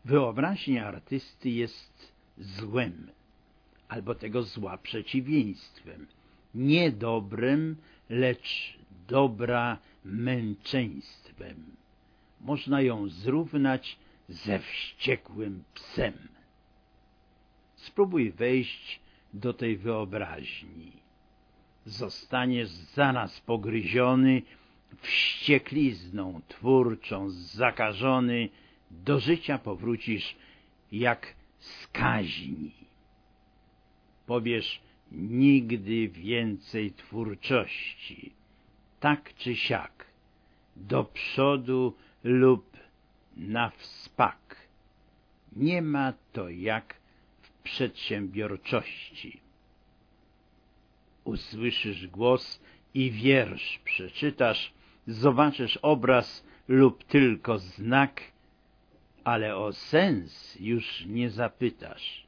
Wyobraźnia artysty jest złem, albo tego zła przeciwieństwem, nie dobrem, lecz dobra męczeństwem. Można ją zrównać ze wściekłym psem. Spróbuj wejść do tej wyobraźni. Zostaniesz zaraz pogryziony wścieklizną twórczą, zakażony, do życia powrócisz jak skaźni. Powiesz: nigdy więcej twórczości, tak czy siak, do przodu lub na wspak. Nie ma to jak w przedsiębiorczości. Usłyszysz głos i wiersz przeczytasz, zobaczysz obraz lub tylko znak, ale o sens już nie zapytasz.